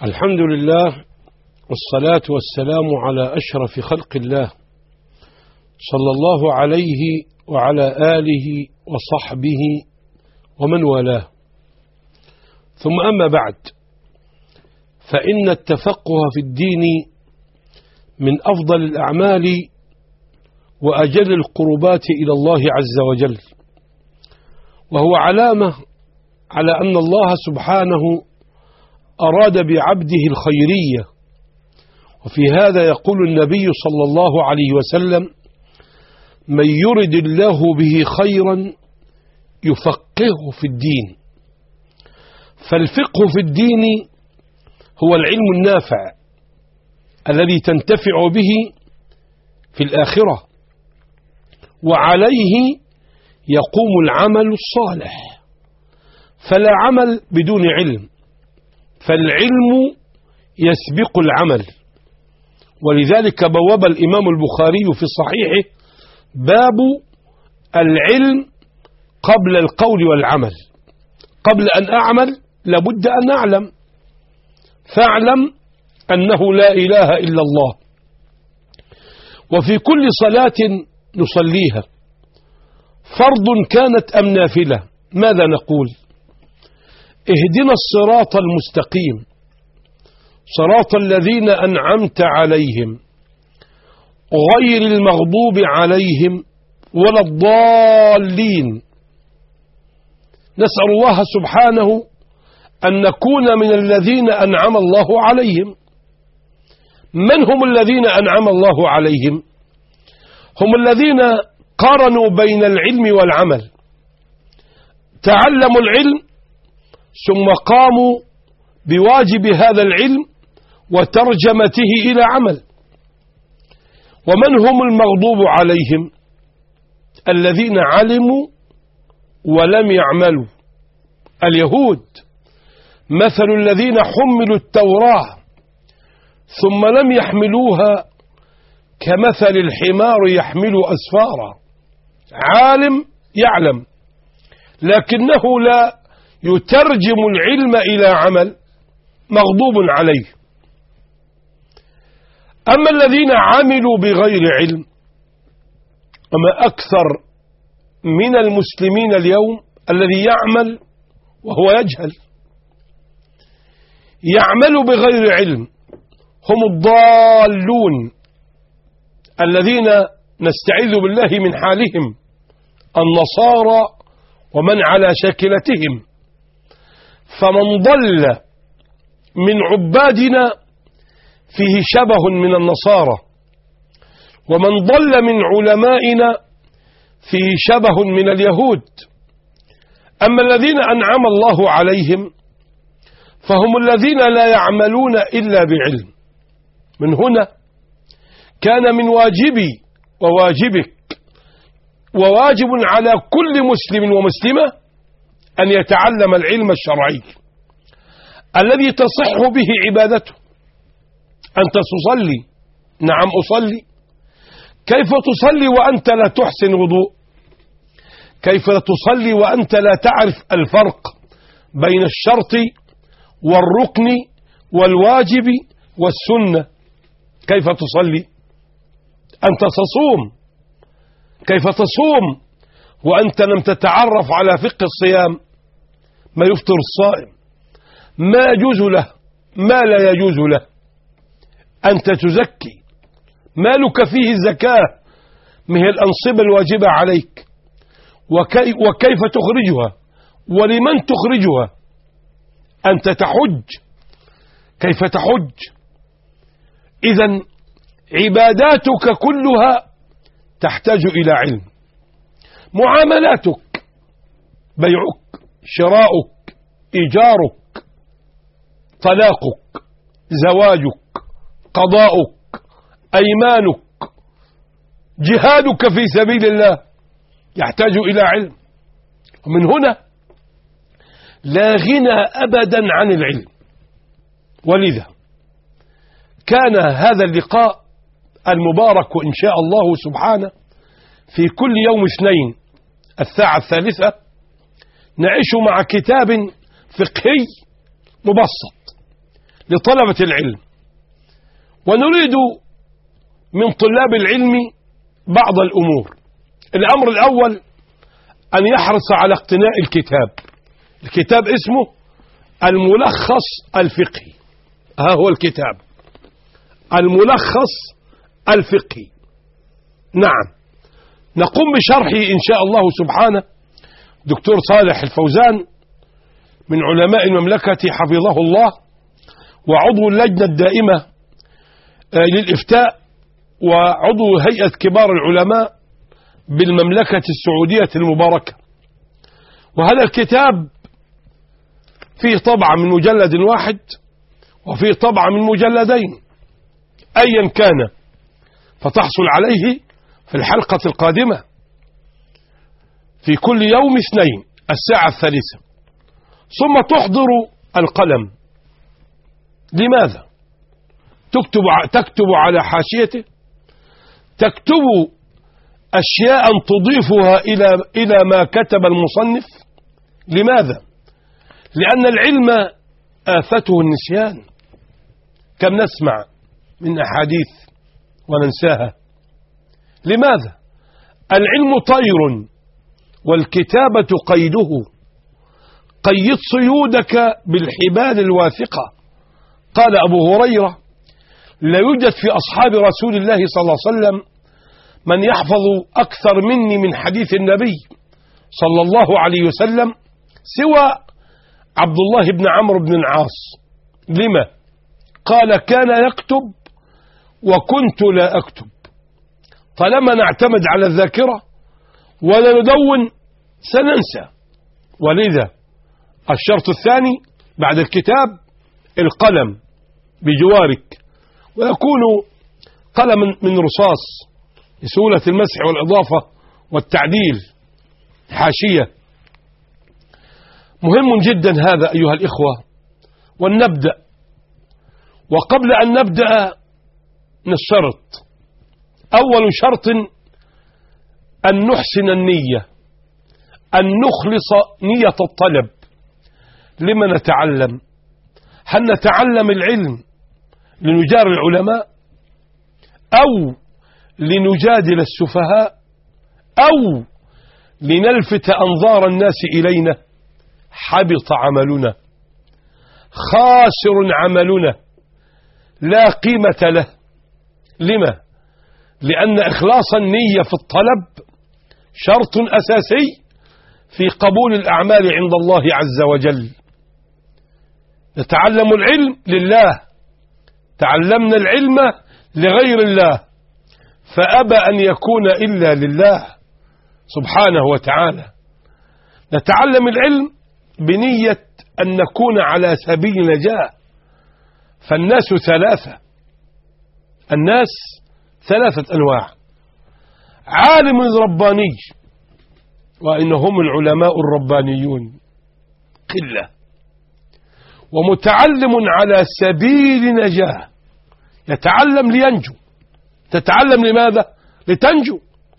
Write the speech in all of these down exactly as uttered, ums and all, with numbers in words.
الحمد لله والصلاة والسلام على أشرف خلق الله صلى الله عليه وعلى آله وصحبه ومن والاه، ثم أما بعد، فإن التفقه في الدين من أفضل الأعمال وأجل القربات إلى الله عز وجل، وهو علامة على أن الله سبحانه أراد بعبده الخيرية. وفي هذا يقول النبي صلى الله عليه وسلم: من يرد الله به خيرا يفقهه في الدين. فالفقه في الدين هو العلم النافع الذي تنتفع به في الآخرة، وعليه يقوم العمل الصالح، فلا عمل بدون علم، فالعلم يسبق العمل. ولذلك بواب الإمام البخاري في صحيحه باب العلم قبل القول والعمل. قبل أن أعمل لابد أن أعلم، فاعلم أنه لا إله إلا الله. وفي كل صلاة نصليها، فرض كانت أم نافلة، ماذا نقول؟ اهدنا الصراط المستقيم صراط الذين أنعمت عليهم غير المغضوب عليهم ولا الضالين. نسأل الله سبحانه أن نكون من الذين أنعم الله عليهم. من هم الذين أنعم الله عليهم؟ هم الذين قارنوا بين العلم والعمل، تعلموا العلم ثم قاموا بواجب هذا العلم وترجمته إلى عمل. ومن هم المغضوب عليهم؟ الذين علموا ولم يعملوا، اليهود. مثل الذين حملوا التوراة ثم لم يحملوها كمثل الحمار يحمل أسفارا. عالم يعلم لكنه لا يترجم العلم إلى عمل، مغضوب عليه. أما الذين عملوا بغير علم، أما أكثر من المسلمين اليوم الذي يعمل وهو يجهل، يعمل بغير علم، هم الضالون الذين نستعيذ بالله من حالهم، النصارى ومن على شاكلتهم. فمن ضل من عبادنا فيه شبه من النصارى، ومن ضل من علمائنا فيه شبه من اليهود. أما الذين أنعم الله عليهم فهم الذين لا يعملون إلا بعلم. من هنا كان من واجبي وواجبك وواجب على كل مسلم ومسلمة أن يتعلم العلم الشرعي الذي تصح به عبادته. أنت تصلي، نعم أصلي. كيف تصلي وأنت لا تحسن وضوء؟ كيف تصلي وأنت لا تعرف الفرق بين الشرط والركن والواجب والسنة؟ كيف تصلي؟ أنت تصوم، كيف تصوم وأنت لم تتعرف على فقه الصيام؟ ما يفطر الصائم، ما يجوز له، ما لا يجوز له. أنت تزكي، مالك فيه الزكاة، ما هي الأنصبة الواجبة عليك؟ وكي وكيف تخرجها؟ ولمن تخرجها؟ أنت تحج، كيف تحج؟ إذن عباداتك كلها تحتاج إلى علم. معاملاتك، بيعك، شراؤك، إيجارك، طلاقك، زواجك، قضاؤك، أيمانك، جهادك في سبيل الله يحتاج إلى علم. ومن هنا لا غنى أبدا عن العلم. ولذا كان هذا اللقاء المبارك إن شاء الله سبحانه في كل يوم اثنين الساعة الثالثة نعيش مع كتاب فقهي مبسط لطلبة العلم، ونريد من طلاب العلم بعض الأمور. الأمر الأول أن يحرص على اقتناء الكتاب. الكتاب اسمه الملخص الفقهي، ها هو الكتاب الملخص الفقهي. نعم، نقوم بشرحه إن شاء الله سبحانه دكتور صالح الفوزان من علماء المملكة حفظه الله، وعضو اللجنة الدائمة للإفتاء، وعضو هيئة كبار العلماء بالمملكة السعودية المباركة. وهذا الكتاب فيه طبعة من مجلد واحد وفيه طبعة من مجلدين، أيا كان فتحصل عليه في الحلقة القادمة في كل يوم اثنين الساعة الثالثة. ثم تحضر القلم. لماذا؟ تكتب تكتب على حاشيته، تكتب أشياء تضيفها إلى إلى ما كتب المصنف. لماذا؟ لأن العلم آفته النسيان. كم نسمع من أحاديث وننساها. لماذا؟ العلم طير والكتابة قيده، قيد صيودك بالحبال الواثقة. قال أبو هريرة: لا يوجد في أصحاب رسول الله صلى الله عليه وسلم من يحفظ أكثر مني من حديث النبي صلى الله عليه وسلم سوى عبد الله بن عمرو بن العاص. لما؟ قال: كان يكتب وكنت لا أكتب. طالما نعتمد على الذاكرة ولا ندون سننسى. ولذا الشرط الثاني بعد الكتاب القلم بجوارك، ويكون قلم من رصاص لسهولة المسح والإضافة والتعديل، حاشية. مهم جدا هذا أيها الإخوة. ولنبدأ. وقبل أن نبدأ نشترط أول شرط أن نحسن النية، أن نخلص نية الطلب. لما نتعلم؟ هل نتعلم العلم لنجار العلماء، أو لنجادل السفهاء، أو لنلفت أنظار الناس إلينا؟ حبط عملنا، خاسر عملنا، لا قيمة له. لما؟ لأن إخلاص النية في الطلب شرط أساسي في قبول الأعمال عند الله عز وجل. نتعلم العلم لله، تعلمنا العلم لغير الله، فأبى أن يكون إلا لله سبحانه وتعالى. نتعلم العلم بنية أن نكون على سبيل نجاة. فالناس ثلاثة، الناس ثلاثة أنواع: عالم رباني، وإنهم العلماء الربانيون قلة، ومتعلم على سبيل نجاة، يتعلم لينجو. تتعلم لماذا؟ لتنجو.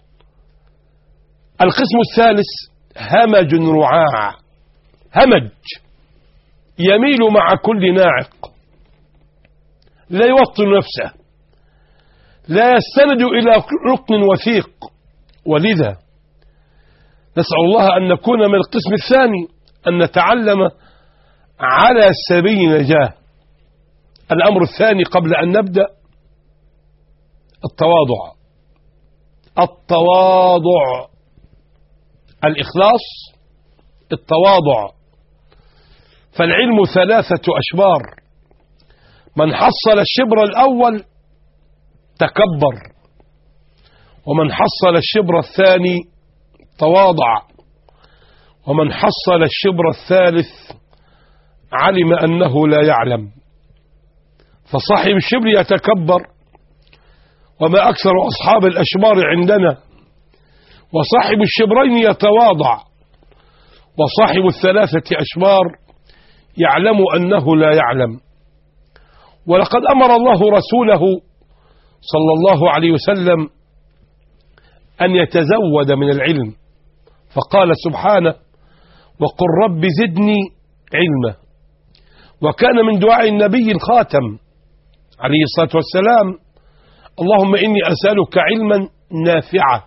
القسم الثالث همج رعاع، همج يميل مع كل ناعق، لا يوطن نفسه، لا يستند إلى ركن وثيق. ولذا نسأل الله أن نكون من القسم الثاني، أن نتعلم على سبيل نجاة. الأمر الثاني قبل أن نبدأ التواضع، التواضع، الإخلاص، التواضع. فالعلم ثلاثة أشبار: من حصل الشبر الأول تكبر، ومن حصل الشبر الثاني تواضع، ومن حصل الشبر الثالث علم أنه لا يعلم. فصاحب الشبر يتكبر، وما أكثر أصحاب الأشبار عندنا. وصاحب الشبرين يتواضع، وصاحب الثلاثة أشبار يعلم أنه لا يعلم. ولقد أمر الله رسوله صلى الله عليه وسلم أن يتزود من العلم، فقال سبحانه: وقل رب زدني علما. وكان من دعاء النبي الخاتم عليه الصلاة والسلام: اللهم إني أسألك علما نافعا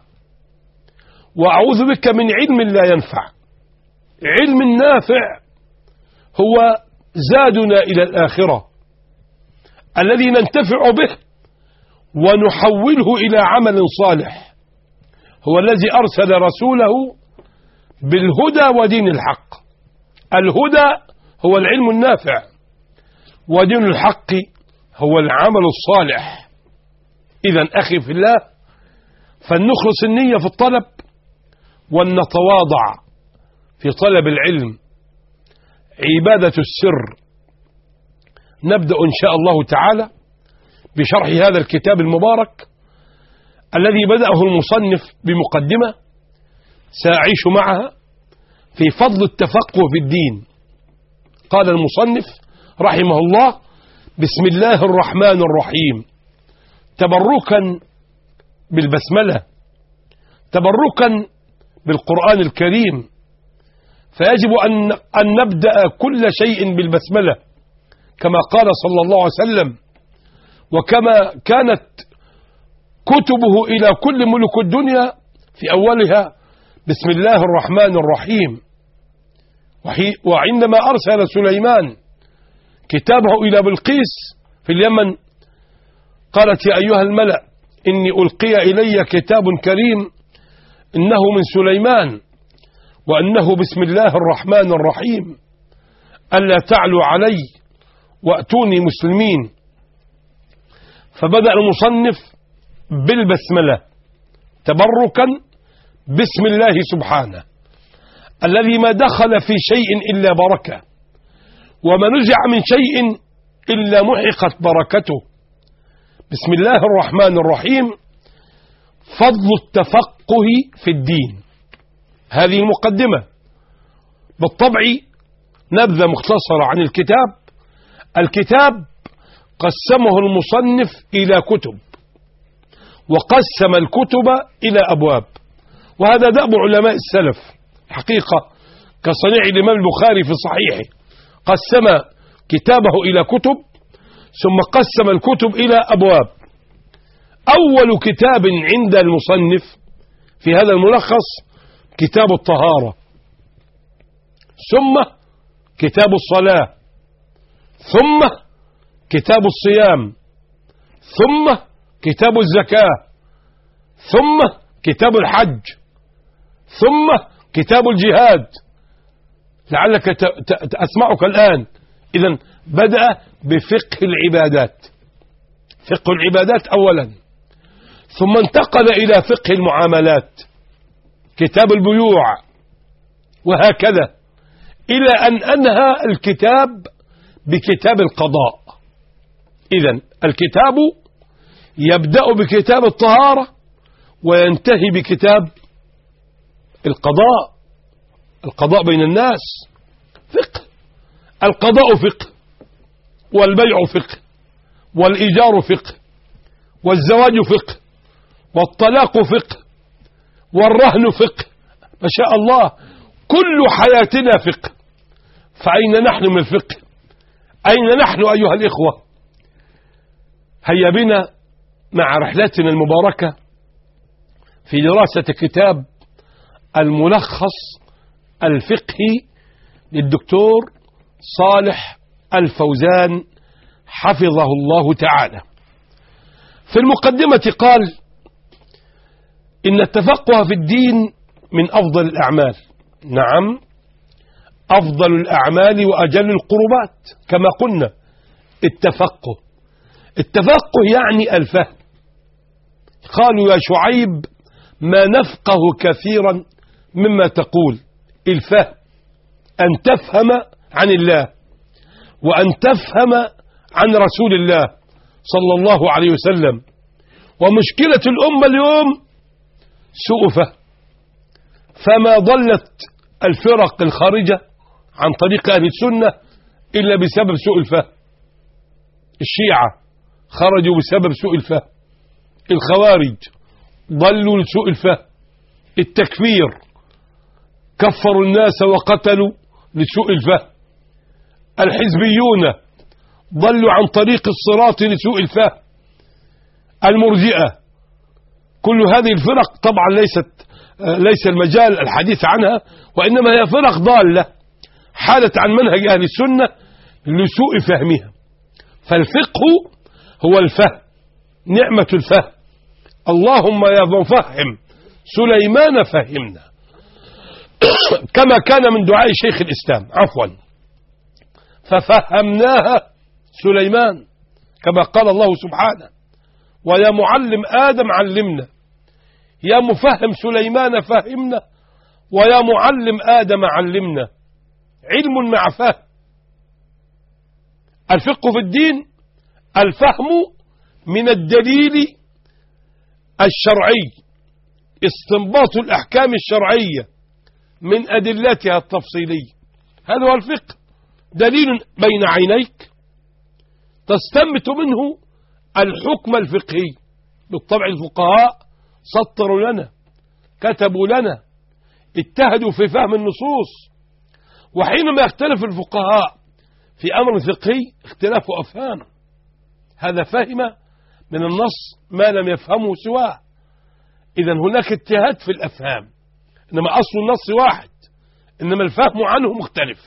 وأعوذ بك من علم لا ينفع. علم نافع هو زادنا إلى الآخرة الذي ننتفع به ونحوله إلى عمل صالح، هو الذي أرسل رسوله بالهدى ودين الحق. الهدى هو العلم النافع، ودين الحق هو العمل الصالح. إذن أخي في الله، فلنخلص النية في الطلب ولنتواضع في طلب العلم. عبادة السر. نبدأ إن شاء الله تعالى بشرح هذا الكتاب المبارك الذي بدأه المصنف بمقدمة سأعيش معها في فضل التفقه في الدين. قال المصنف رحمه الله: بسم الله الرحمن الرحيم، تبركا بالبسملة، تبركا بالقرآن الكريم، فيجب أن, أن نبدأ كل شيء بالبسملة كما قال صلى الله عليه وسلم، وكما كانت كتبه إلى كل ملوك الدنيا في أولها بسم الله الرحمن الرحيم. وعندما أرسل سليمان كتابه إلى بلقيس في اليمن قالت: يا أيها الملأ إني ألقي إلي كتاب كريم إنه من سليمان وأنه بسم الله الرحمن الرحيم ألا تعلوا علي وأتوني مسلمين. فبدأ المصنف بالبسملة تبركا بسم الله سبحانه الذي ما دخل في شيء إلا بركة، وما نزع من شيء إلا محقت بركته. بسم الله الرحمن الرحيم. فضل التفقه في الدين. هذه المقدمة. بالطبع نبذة مختصرة عن الكتاب. الكتاب قسمه المصنف إلى كتب، وقسم الكتب إلى أبواب، وهذا دأب علماء السلف حقيقة، كصنيع الإمام البخاري في صحيحه قسم كتابه إلى كتب ثم قسم الكتب إلى أبواب. أول كتاب عند المصنف في هذا الملخص كتاب الطهارة، ثم كتاب الصلاة، ثم كتاب الصيام، ثم كتاب الزكاة، ثم كتاب الحج، ثم كتاب الجهاد. لعلك أسمعك الآن. إذن بدأ بفقه العبادات، فقه العبادات أولا، ثم انتقل إلى فقه المعاملات، كتاب البيوع، وهكذا إلى أن أنهى الكتاب بكتاب القضاء. إذن الكتاب يبدأ بكتاب الطهارة وينتهي بكتاب القضاء. القضاء بين الناس فقه، القضاء فقه، والبيع فقه، والإيجار فقه، والزواج فقه، والطلاق فقه، والرهن فقه. ما شاء الله، كل حياتنا فقه. فأين نحن من الفقه؟ أين نحن أيها الإخوة؟ هيا بنا مع رحلتنا المباركة في دراسة كتاب الملخص الفقهي للدكتور صالح الفوزان حفظه الله تعالى. في المقدمة قال: إن التفقه في الدين من أفضل الأعمال. نعم، أفضل الأعمال وأجل القربات كما قلنا. التفقه التفقه يعني الفهم. قالوا يا شعيب ما نفقه كثيرا مما تقول. الفهم، أن تفهم عن الله وأن تفهم عن رسول الله صلى الله عليه وسلم. ومشكلة الأمة اليوم سوء فهم، فما ضلت الفرق الخارجة عن طريق أهل السنة إلا بسبب سوء الفهم. الشيعة خرجوا بسبب سوء الفهم، الخوارج ضلوا لسوء الفهم، التكفير كفروا الناس وقتلوا لسوء الفهم. الحزبيون ضلوا عن طريق الصراط لسوء الفهم، المرجئة، كل هذه الفرق طبعا ليست ليس المجال الحديث عنها، وإنما هي فرق ضالة حالت عن منهج أهل السنة لسوء فهمها. فالفقه هو الفهم، نعمة الفهم. اللهم يا مفهم سليمان فهمنا، كما كان من دعاء شيخ الإسلام عفوا ففهمناها سليمان، كما قال الله سبحانه ويا معلم آدم علمنا، يا مفهم سليمان فهمنا، ويا معلم آدم علمنا. علم مع فهم. الفقه في الدين الفهم من الدليل الشرعي، استنباط الأحكام الشرعية من أدلتها التفصيلية، هذا هو الفقه. دليل بين عينيك تستنبط منه الحكم الفقهي. بالطبع الفقهاء سطروا لنا، كتبوا لنا، اجتهدوا في فهم النصوص. وحينما يختلف الفقهاء في أمر فقهي اختلاف أفهام، هذا فهم من النص ما لم يفهمه سواه. إذن هناك اجتهاد في الأفهام، إنما أصل النص واحد، إنما الفهم عنه مختلف.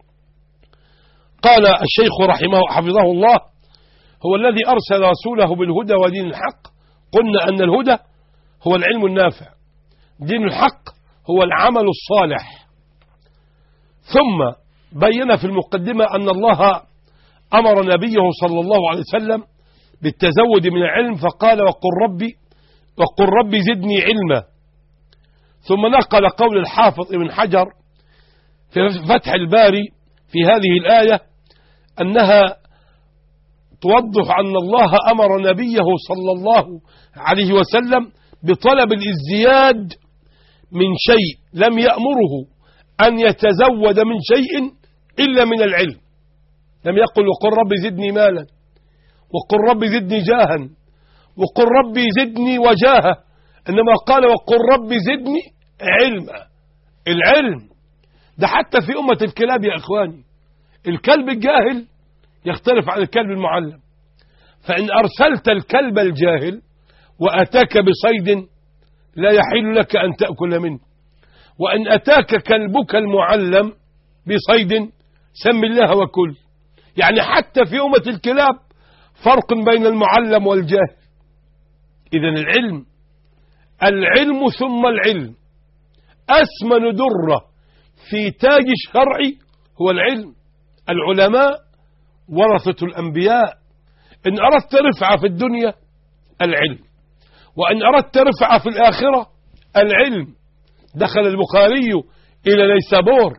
قال الشيخ رحمه حفظه الله هو الذي أرسل رسوله بالهدى ودين الحق. قلنا أن الهدى هو العلم النافع، دين الحق هو العمل الصالح. ثم بين في المقدمة أن الله أمر نبيه صلى الله عليه وسلم بالتزود من العلم، فقال وقل ربي وقل ربي زدني علما. ثم نقل قول الحافظ ابن حجر في فتح الباري في هذه الآية أنها توضح أن الله أمر نبيه صلى الله عليه وسلم بطلب الازدياد من شيء لم يأمره أن يتزود من شيء إلا من العلم. لم يقل وقل ربي زدني مالا، وقل ربي زدني جاها، وقل ربي زدني وجاهة، إنما قال وقل ربي زدني علما. العلم ده حتى في أمة الكلاب يا إخواني، الكلب الجاهل يختلف عن الكلب المعلم. فإن أرسلت الكلب الجاهل وأتاك بصيد لا يحل لك أن تأكل منه، وإن أتاك كلبك المعلم بصيد سم الله وكل. يعني حتى في أمة الكلاب فرق بين المعلم والجاهل. إذن العلم العلم ثم العلم، أثمن درة في تاج الشرع هو العلم. العلماء ورثة الأنبياء. إن أردت رفعة في الدنيا العلم، وإن أردت رفعة في الآخرة العلم. دخل البخاري إلى نيسابور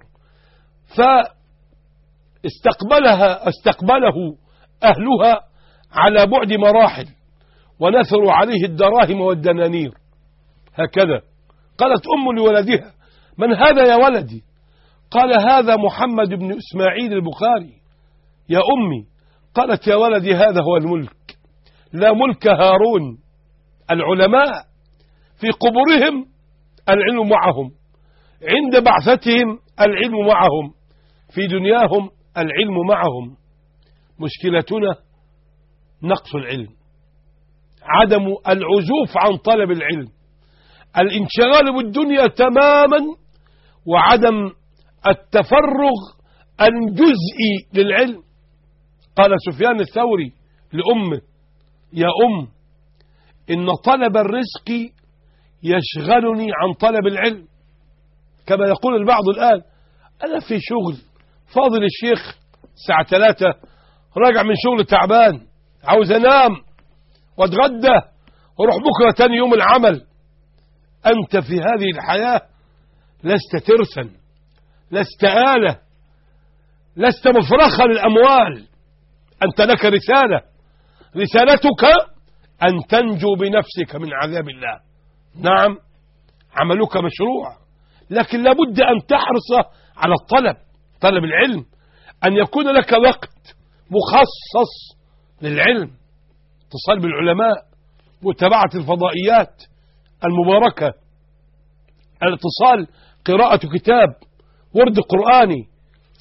فاستقبلها استقبله أهلها على بعد مراحل، ونثروا عليه الدراهم والدنانير هكذا. قالت أم لولدها من هذا يا ولدي؟ قال هذا محمد بن إسماعيل البخاري. يا أمي. قالت يا ولدي هذا هو الملك، لا ملك هارون. العلماء في قبورهم العلم معهم، عند بعثتهم العلم معهم، في دنياهم العلم معهم. مشكلتنا نقص العلم، عدم العزوف عن طلب العلم، الانشغال بالدنيا تماما، وعدم التفرغ الجزئي للعلم. قال سفيان الثوري لأمه يا أم إن طلب الرزق يشغلني عن طلب العلم. كما يقول البعض الآن أنا في شغل، فاضل الشيخ الساعة ثلاثة راجع من شغل تعبان، عاوز أنام واتغدى وروح بكرة تاني يوم العمل. أنت في هذه الحياة لست ترسا، لست آلة، لست مفرخا للأموال. أنت لك رسالة، رسالتك أن تنجو بنفسك من عذاب الله. نعم عملك مشروع، لكن لابد أن تحرص على الطلب، طلب العلم، أن يكون لك وقت مخصص للعلم، اتصال بالعلماء، متابعة الفضائيات المباركة، الاتصال، قراءة كتاب، ورد قرآني،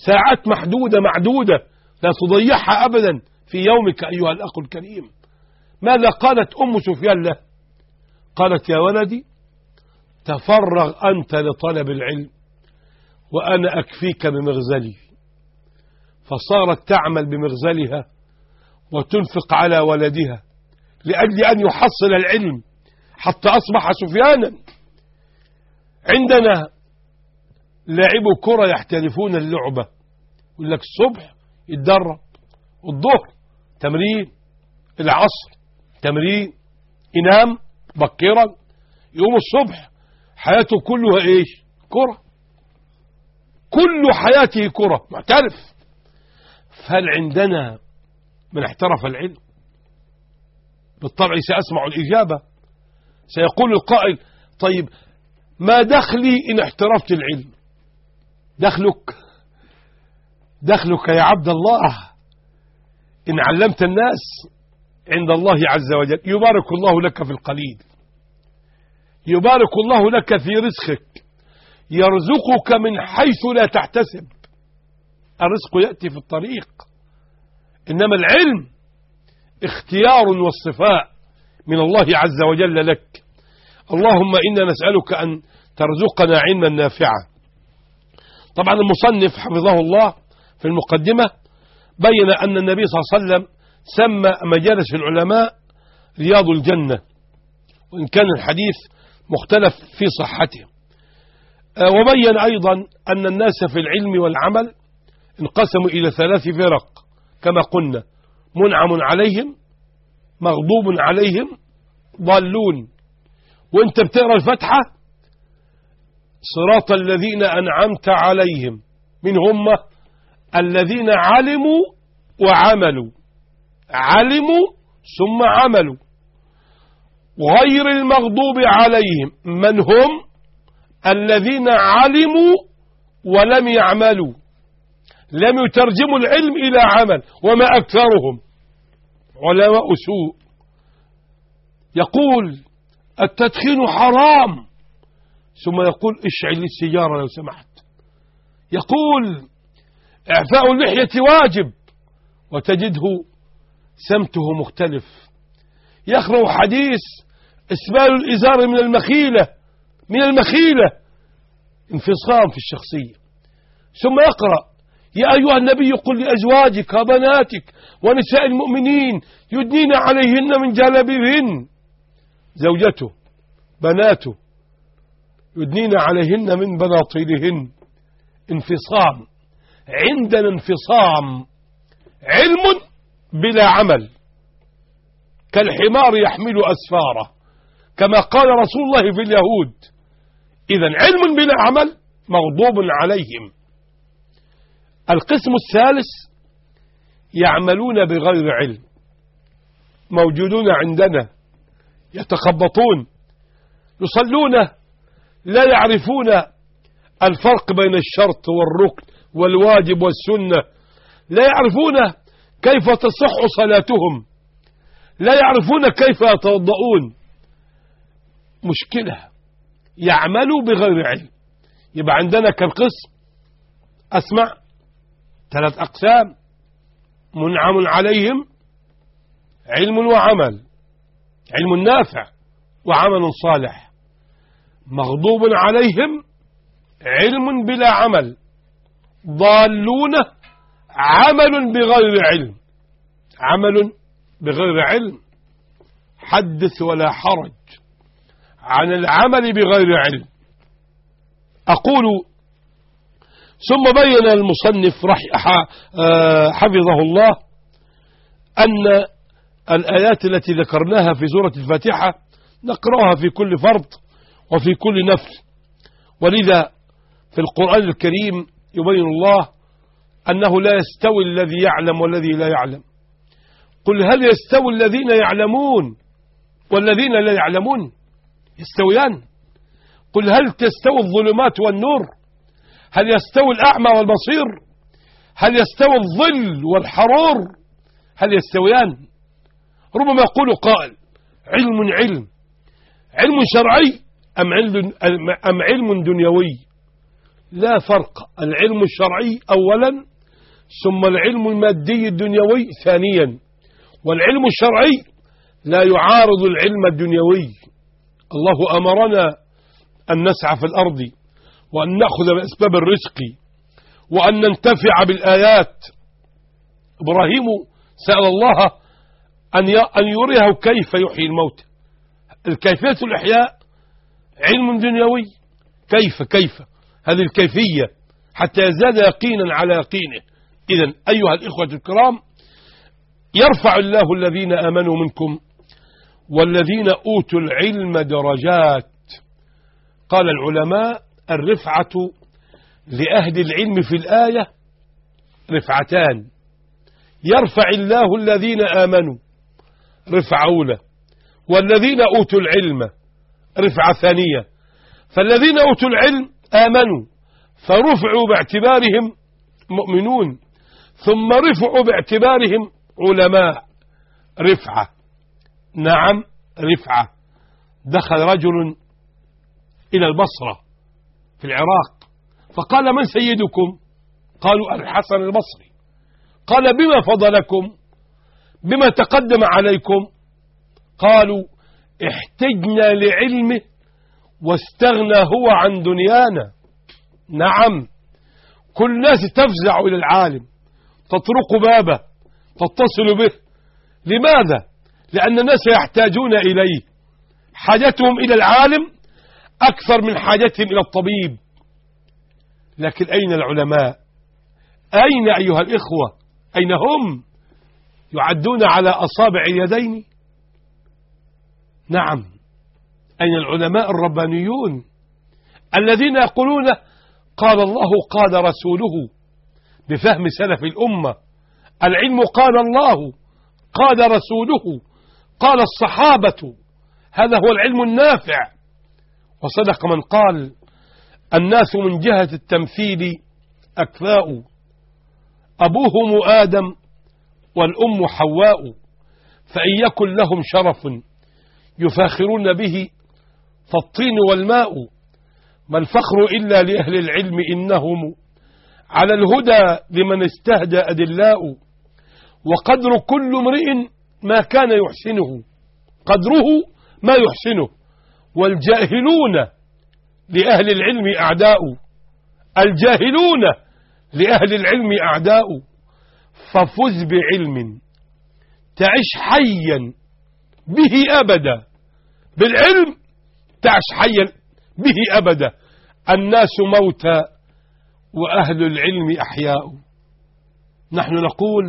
ساعات محدودة معدودة لا تضيعها أبدا في يومك أيها الأخ الكريم. ماذا قالت أم سفيان له؟ قالت يا ولدي تفرغ أنت لطلب العلم وأنا أكفيك بمغزلي. فصارت تعمل بمغزلها وتنفق على ولدها لأجل أن يحصل العلم حتى أصبح سفيانا. عندنا لاعبوا كرة يحترفون اللعبة، يقول لك الصبح يتدرب، الظهر تمرين، العصر تمرين، ينام بكرا، يوم الصبح حياته كلها ايش؟ كرة، كل حياته كرة، معترف. فهل عندنا من احترف العلم؟ بالطبع سأسمع الإجابة، سيقول القائل طيب ما دخلي إن احترفت العلم؟ دخلك دخلك يا عبد الله إن علمت الناس عند الله عز وجل. يبارك الله لك في القليل، يبارك الله لك في رزقك، يرزقك من حيث لا تحتسب. الرزق يأتي في الطريق، إنما العلم اختيار واصطفاء من الله عز وجل لك. اللهم إنا نسألك أن ترزقنا علما نافعا. طبعا المصنف حفظه الله في المقدمة بين أن النبي صلى الله عليه وسلم سمى مجالس العلماء رياض الجنة، وإن كان الحديث مختلف في صحته. وبين أيضا أن الناس في العلم والعمل انقسموا إلى ثلاث فرق كما قلنا: منعم عليهم، مغضوب عليهم، ضالون. وانت بتقرأ الفتحة صراط الذين أنعمت عليهم، من هم؟ الذين علموا وعملوا، علموا ثم عملوا. غير المغضوب عليهم من هم؟ الذين علموا ولم يعملوا، لم يترجموا العلم إلى عمل، وما أكثرهم علماء سوء. يقول التدخين حرام ثم يقول اشعل السيجارة لو سمحت. يقول إعفاء اللحية واجب وتجده سمته مختلف. يقرأ حديث إسبال الإزار من المخيلة، من المخيلة انفصام في الشخصية. ثم يقرأ يا أيها النبي قل لأزواجك وبناتك ونساء المؤمنين يدنين عليهن من جلابيبهن. زوجته بناته يدنين عليهن من بناطيلهن. انفصام. عندنا انفصام، علم بلا عمل كالحمار يحمل أسفاره، كما قال رسول الله في اليهود. إذن علم بلا عمل مغضوب عليهم. القسم الثالث يعملون بغير علم، موجودون عندنا يتخبطون، يصلون لا يعرفون الفرق بين الشرط والركن والواجب والسنة، لا يعرفون كيف تصح صلاتهم، لا يعرفون كيف يتوضؤون. مشكلة، يعملوا بغير علم. يبقى عندنا كم قسم؟ أسمع، ثلاث أقسام: منعم عليهم، علم وعمل، علم نافع وعمل صالح. مغضوب عليهم، علم بلا عمل. ضالون، عمل بغير علم. عمل بغير علم، حدث ولا حرج عن العمل بغير علم. أقول ثم بين المصنف حفظه الله أن الآيات التي ذكرناها في سورة الفاتحة نقرأها في كل فرض وفي كل نفل، ولذا في القرآن الكريم يبين الله أنه لا يستوي الذي يعلم والذي لا يعلم. قل هل يستوي الذين يعلمون والذين لا يعلمون؟ يستويان. قل هل تستوي الظلمات والنور؟ هل يستوي الأعمى والبصير؟ هل يستوي الظل والحرور؟ هل يستويان؟ ربما يقول قائل علم علم علم شرعي أم علم, أم علم دنيوي؟ لا فرق، العلم الشرعي أولا، ثم العلم المادي الدنيوي ثانيا. والعلم الشرعي لا يعارض العلم الدنيوي. الله أمرنا أن نسعى في الأرض وأن نأخذ بأسباب الرزق وأن ننتفع بالآيات. إبراهيم سأل الله أن يريه كيف يحيي الموت. الكيفية الإحياء علم دنيوي، كيف كيف هذه الكيفية حتى يزداد يقينا على يقينه. إذن أيها الإخوة الكرام، يرفع الله الذين آمنوا منكم والذين أوتوا العلم درجات. قال العلماء الرفعة لأهل العلم في الآية رفعتان: يرفع الله الذين آمنوا رفعة أولى، والذين أوتوا العلم رفعة ثانية. فالذين أوتوا العلم آمنوا فرفعوا باعتبارهم مؤمنون، ثم رفعوا باعتبارهم علماء. رفعة، نعم رفعة. دخل رجل إلى البصرة في العراق فقال: من سيدكم؟ قالوا: الحسن البصري. قال: بما فضلكم؟ بما تقدم عليكم؟ قالوا: احتجنا لعلمه واستغنى هو عن دنيانا. نعم، كل الناس تفزع إلى العالم، تطرق بابه، تتصل به. لماذا؟ لأن الناس يحتاجون إليه، حاجتهم إلى العالم أكثر من حاجتهم إلى الطبيب. لكن أين العلماء؟ أين أيها الإخوة؟ أين هم؟ يعدون على أصابع اليدين. نعم، أين العلماء الربانيون الذين يقولون قال الله قال رسوله بفهم سلف الأمة؟ العلم قال الله قال رسوله قال الصحابة، هذا هو العلم النافع. وصدق من قال: الناس من جهة التمثيل أكفاء، أبوهم آدم والأم حواء، فإن يكن لهم شرف يفاخرون به فالطين والماء، ما الفخر إلا لأهل العلم إنهم على الهدى لمن استهدى أدلاء، وقدر كل امرئ ما كان يحسنه، قدره ما يحسنه، والجاهلون لأهل العلم أعداء، الجاهلون لأهل العلم أعداء. ففز بعلم تعش حيا به أبدا، بالعلم تعش حيا به أبدا. الناس موتى وأهل العلم أحياء. نحن نقول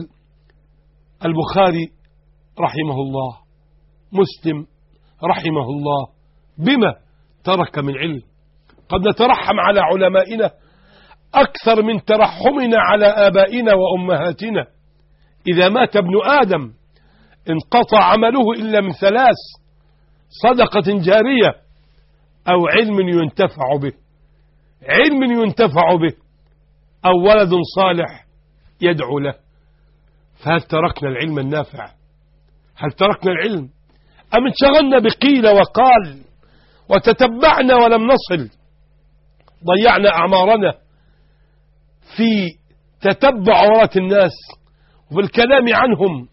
البخاري رحمه الله، مسلم رحمه الله، بما ترك من علم. قد نترحم على علمائنا أكثر من ترحمنا على آبائنا وأمهاتنا. إذا مات ابن آدم انقطع عمله إلا من ثلاث: صدقة جارية، أو علم ينتفع به، علم ينتفع به، أو ولد صالح يدعو له. فهل تركنا العلم النافع؟ هل تركنا العلم أم انشغلنا بقيل وقال وتتبعنا ولم نصل؟ ضيعنا أعمارنا في تتبع عورات الناس وفي الكلام عنهم.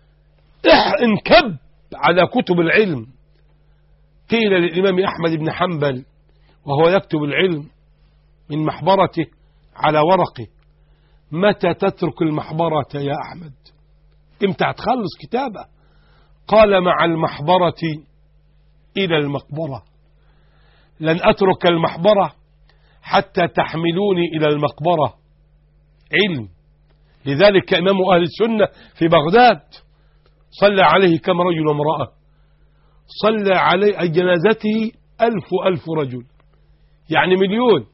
انكب على كتب العلم. قيل للإمام أحمد بن حنبل وهو يكتب العلم من محبرته على ورقه: متى تترك المحبرة يا أحمد؟ امتى هتخلص كتابة؟ قال: مع المحبرة إلى المقبرة، لن أترك المحبرة حتى تحملوني إلى المقبرة. علم. لذلك إمام أهل السنة في بغداد صلى عليه كم رجل وامرأة؟ صلى عليه جنازته ألف ألف رجل، يعني مليون.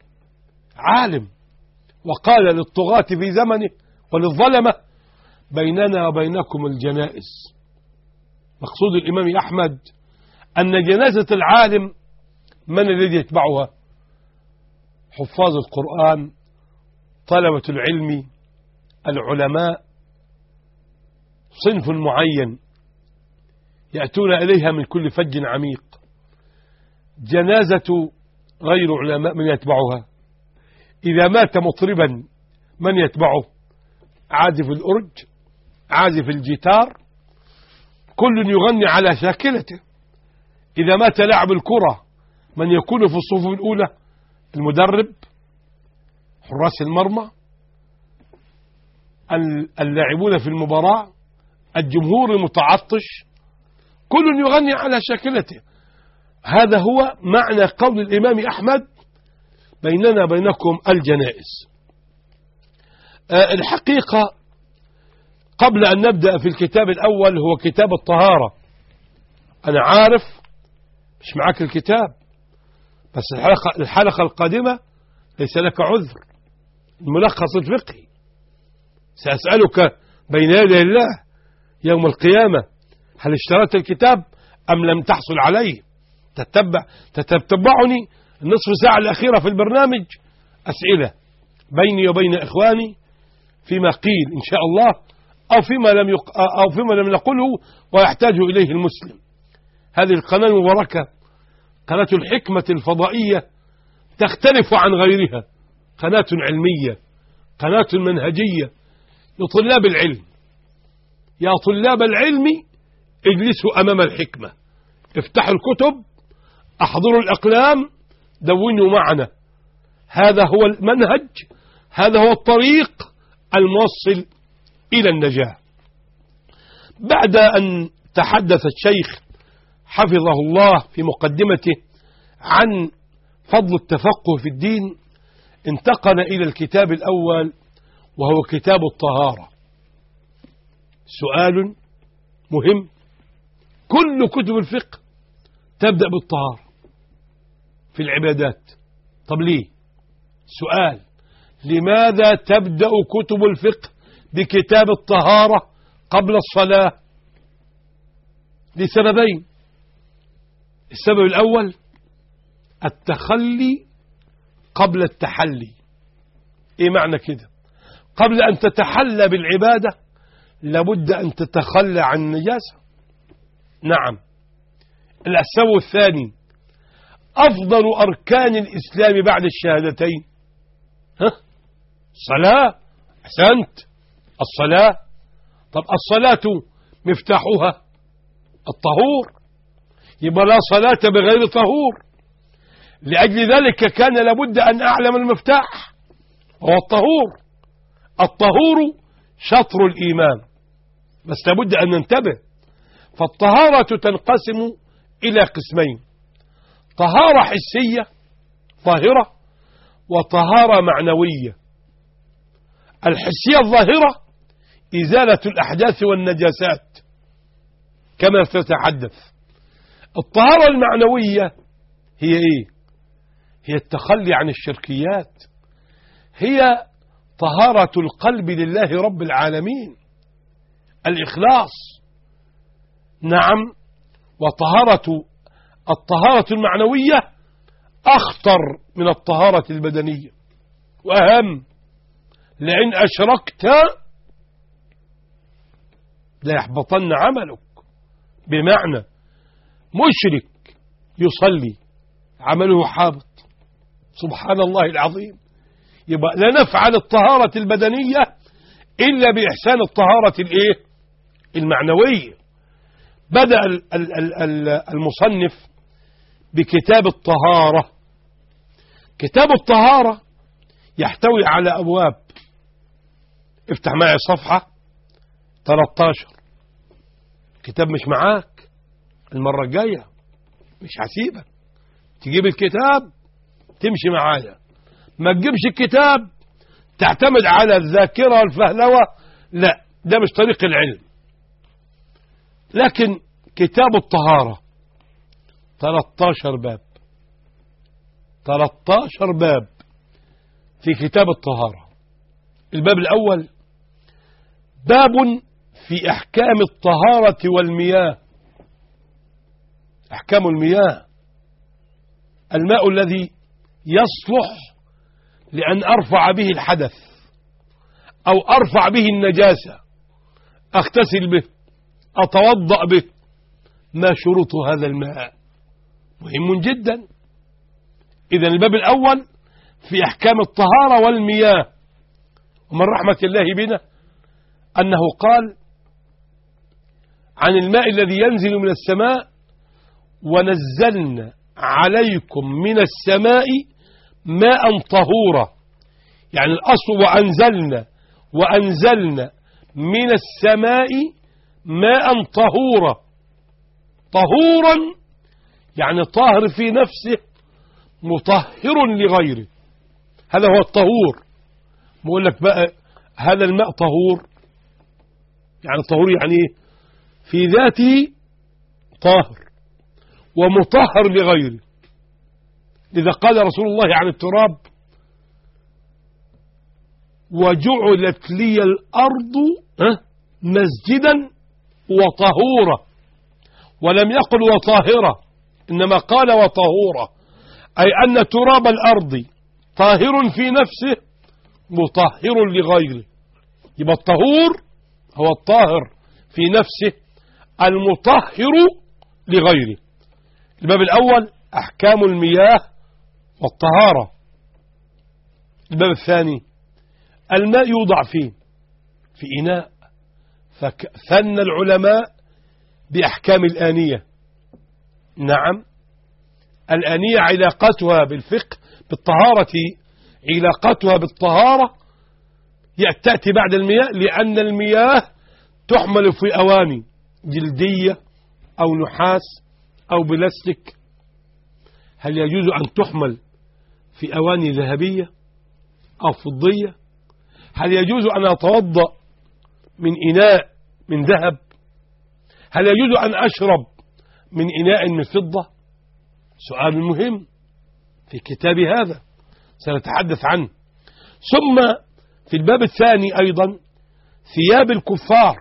عالم. وقال للطغاة في زمنه وللظلمة: بيننا وبينكم الجنائز. مقصود الإمام أحمد أن جنازة العالم من الذي يتبعها؟ حفاظ القرآن، طلبة العلم، العلماء، صنف معين يأتون إليها من كل فج عميق. جنازة غير علماء من يتبعها؟ إذا مات مطربا من يتبعه؟ عازف الأرج، عازف الجيتار، كل يغني على شاكلته. إذا مات لاعب الكرة من يكون في الصفوف الأولى؟ المدرب، حراس المرمى، اللاعبون في المباراة، الجمهور المتعطش، كل يغني على شاكلته. هذا هو معنى قول الإمام أحمد: بيننا بينكم الجنائز. أه الحقيقة قبل أن نبدأ في الكتاب الأول هو كتاب الطهارة، أنا عارف مش معك الكتاب، بس الحلقة, الحلقة القادمة ليس لك عذر، الملخص الفقهي سأسألك بين يدي الله يوم القيامة: هل اشتريت الكتاب أم لم تحصل عليه؟ تتبع تتبعني النصف ساعة الأخيرة في البرنامج أسئلة بيني وبين إخواني فيما قيل إن شاء الله، أو فيما لم يق... أو فيما لم نقله ويحتاج إليه المسلم. هذه القناة المباركة قناة الحكمة الفضائية تختلف عن غيرها، قناة علمية، قناة منهجية لطلاب العلم. يا طلاب العلم اجلسوا أمام الحكمة، افتحوا الكتب، احضروا الأقلام، دونوا معنا. هذا هو المنهج، هذا هو الطريق الموصل إلى النجاة. بعد أن تحدث الشيخ حفظه الله في مقدمته عن فضل التفقه في الدين، انتقل إلى الكتاب الأول وهو كتاب الطهارة. سؤال مهم: كل كتب الفقه تبدأ بالطهارة في العبادات. طب ليه؟ سؤال: لماذا تبدأ كتب الفقه بكتاب الطهارة قبل الصلاة؟ لسببين. السبب الأول التخلي قبل التحلي. ايه معنى كده؟ قبل أن تتحلى بالعبادة لابد أن تتخلى عن النجاسة. نعم. السبب الثاني أفضل أركان الإسلام بعد الشهادتين ها؟ الصلاة. أحسنت، الصلاة. طب الصلاة مفتاحها الطهور، يبقى لا صلاة بغير طهور. لأجل ذلك كان لابد أن أعلم المفتاح وهو الطهور. الطهور شطر الإيمان، بس لابد أن ننتبه. فالطهارة تنقسم إلى قسمين: طهارة حسية ظاهرة، وطهارة معنوية. الحسية الظاهرة إزالة الأحداث والنجاسات كما تتحدث. الطهارة المعنوية هي إيه؟ هي التخلي عن الشركيات، هي طهارة القلب لله رب العالمين، الإخلاص. نعم. وطهارة الطهارة المعنوية أخطر من الطهارة البدنية وأهم، لئن أشركت لا يحبطن عملك. بمعنى مشرك يصلي عمله حابط، سبحان الله العظيم. يبقى لا نفعل الطهارة البدنية إلا بإحسان الطهارة الإيه؟ المعنوية. بدأ المصنف بكتاب الطهارة. كتاب الطهارة يحتوي على أبواب. افتح معي صفحة ثلاثة عشر. كتاب مش معاك المرة الجاية، مش هسيبك تجيب الكتاب تمشي معايا. ما تجيبش الكتاب تعتمد على الذاكرة والفهلوة، لا، ده مش طريق العلم. لكن كتاب الطهارة ثلاثة عشر باب، ثلاثة عشر باب في كتاب الطهارة. الباب الأول باب في أحكام الطهارة والمياه. أحكام المياه: الماء الذي يصلح لأن أرفع به الحدث أو أرفع به النجاسة، أغتسل به، أتوضأ به. ما شروط هذا الماء؟ مهم جدا. إذن الباب الأول في أحكام الطهارة والمياه. ومن رحمة الله بنا أنه قال عن الماء الذي ينزل من السماء: ونزلنا عليكم من السماء ماء طهورا. يعني الأصل وأنزلنا وأنزلنا من السماء ماء طهورا. طهورا يعني طاهر في نفسه مطهر لغيره، هذا هو الطهور. بقول لك بقى هذا الماء طهور، يعني طهور يعني ايه؟ في ذاته طاهر ومطهر لغيره. لذا قال رسول الله عن التراب: وجعلت لي الأرض مسجدا وطهورا. ولم يقل وطاهرة، إنما قال وطهورا، أي أن تراب الأرض طاهر في نفسه مطهر لغيره. يبقى الطهور هو الطاهر في نفسه المطهر لغيره. الباب الأول أحكام المياه والطهارة. الباب الثاني الماء يوضع فيه في إناء، فثنى العلماء بأحكام الآنية. نعم، الآنية علاقتها بالفقه بالطهارة، علاقتها بالطهارة تأتي بعد المياه، لأن المياه تحمل في أواني جلدية أو نحاس أو بلاستيك. هل يجوز أن تحمل في أواني ذهبية أو فضية؟ هل يجوز أن أتوضأ من إناء من ذهب؟ هل يجوز أن أشرب من إناء من فضة؟ سؤال مهم في كتاب هذا سنتحدث عنه. ثم في الباب الثاني أيضا ثياب الكفار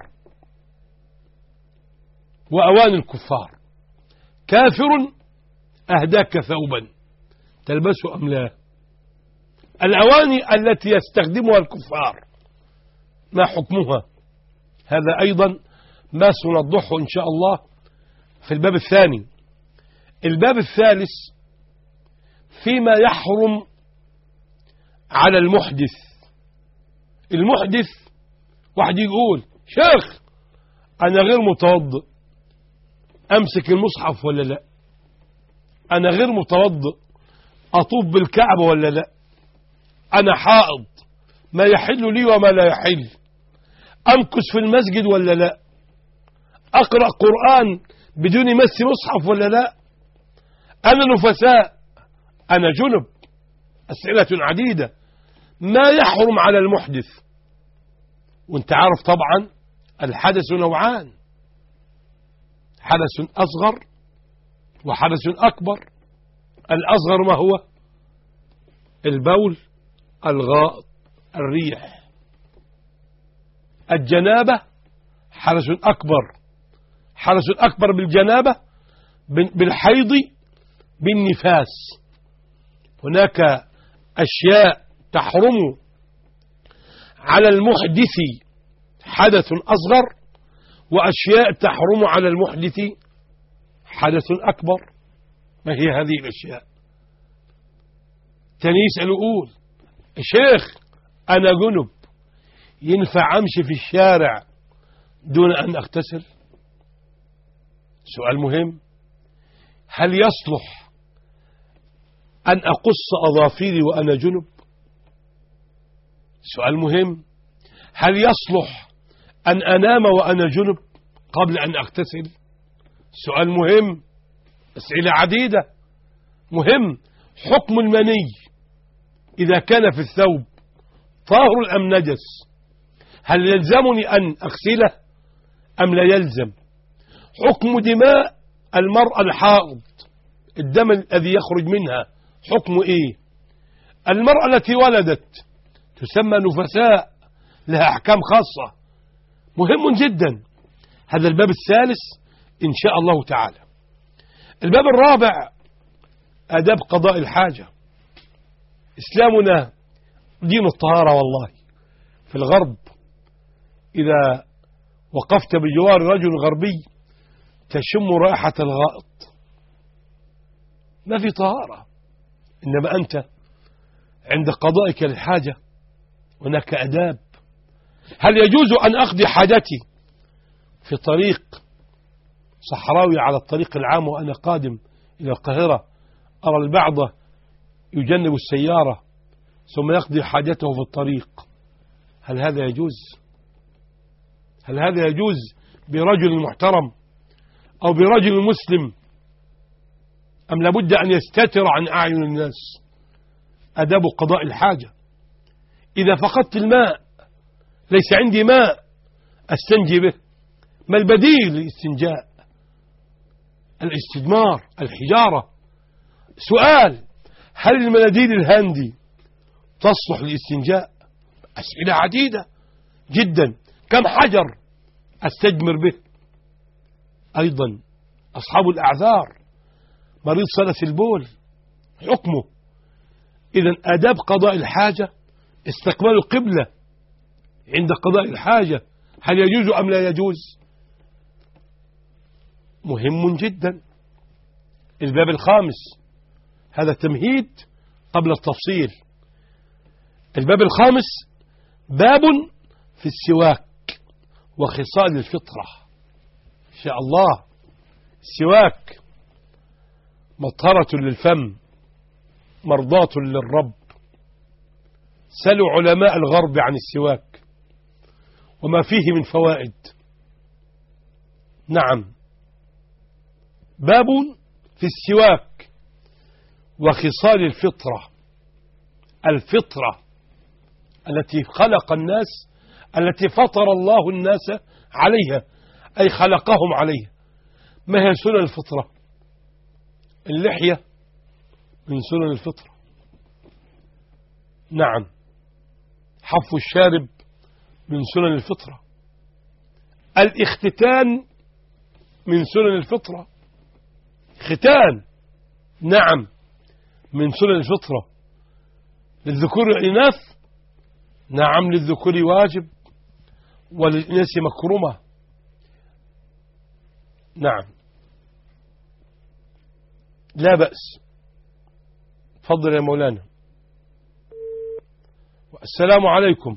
وأواني الكفار. كافر أهداك ثوبا تلبسه أم لا؟ الأواني التي يستخدمها الكفار ما حكمها؟ هذا أيضا ما سنوضحه إن شاء الله في الباب الثاني. الباب الثالث فيما يحرم على المحدث. المحدث واحد يقول: شيخ أنا غير متوضئ، أمسك المصحف ولا لا؟ أنا غير متوضئ، أطوف بالكعبة ولا لا؟ أنا حائض، ما يحل لي وما لا يحل، أمكث في المسجد ولا لا؟ أقرأ قرآن بدون مس مصحف ولا لا؟ أنا نفساء، أنا جنب. أسئلة عديدة. ما يحرم على المحدث؟ وانت عارف طبعا الحدث نوعان: حدث أصغر وحدث أكبر. الأصغر ما هو؟ البول، الغائط، الريح. الجنابة حدث أكبر. حدث أكبر بالجنابة، بالحيض، بالنفاس. هناك أشياء تحرم على المحدث حدث أصغر، وأشياء تحرم على المحدث حدث أكبر. ما هي هذه الأشياء؟ تاني يسأل يقول: شيخ أنا جنب، ينفع أمشي في الشارع دون أن أغتسل؟ سؤال مهم. هل يصلح أن أقص أظافيري وأنا جنب؟ سؤال مهم. هل يصلح أن أنام وأنا جنب قبل أن أغتسل؟ سؤال مهم. أسئلة عديدة مهم. حكم المني إذا كان في الثوب طاهر أم نجس؟ هل يلزمني أن أغسله أم لا يلزم؟ حكم دماء المرأة الحائض، الدم الذي يخرج منها حكم إيه؟ المرأة التي ولدت تسمى نفساء، لها أحكام خاصة، مهم جدا. هذا الباب الثالث إن شاء الله تعالى. الباب الرابع آداب قضاء الحاجة. إسلامنا دين الطهارة. والله في الغرب إذا وقفت بجوار رجل غربي تشم رائحة الغائط، ما في طهارة. إنما أنت عند قضائك للحاجة هناك أداب. هل يجوز أن أقضي حاجتي في طريق صحراوي على الطريق العام وأنا قادم إلى القاهرة؟ أرى البعض يجنب السيارة ثم يقضي حاجته في الطريق. هل هذا يجوز؟ هل هذا يجوز برجل محترم أو برجل مسلم، أم لابد أن يستتر عن أعين الناس؟ أداب قضاء الحاجة. إذا فقدت الماء، ليس عندي ماء أستنجي به، ما البديل للاستنجاء؟ الاستجمار، الحجارة. سؤال: هل المناديل الهاندي تصلح للاستنجاء؟ أسئلة عديدة جدا. كم حجر أستجمر به؟ أيضا أصحاب الأعذار، مريض سلس البول، حكمه. إذن آداب قضاء الحاجة: استقبال القبلة عند قضاء الحاجة، هل يجوز أم لا يجوز؟ مهم جدا. الباب الخامس، هذا تمهيد قبل التفصيل. الباب الخامس باب في السواك وخصال الفطرة. إن شاء الله. السواك مطهرة للفم، مرضاة للرب. سلوا علماء الغرب عن السواك وما فيه من فوائد. نعم، باب في السواك وخصال الفطرة. الفطرة التي خلق الناس، التي فطر الله الناس عليها، أي خلقهم عليها. ما هي سنن الفطرة؟ اللحية من سنن الفطرة. نعم، حف الشارب من سنن الفطرة. الاختتان من سنن الفطرة. ختان، نعم، من سنن الفطرة. للذكور والإناث، نعم، للذكور واجب وللإناث مكرمة. نعم، لا بأس. تفضل يا مولانا. السلام عليكم.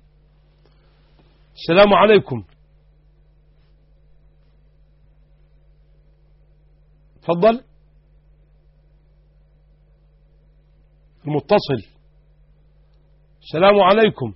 السلام عليكم. تفضل المتصل. السلام عليكم.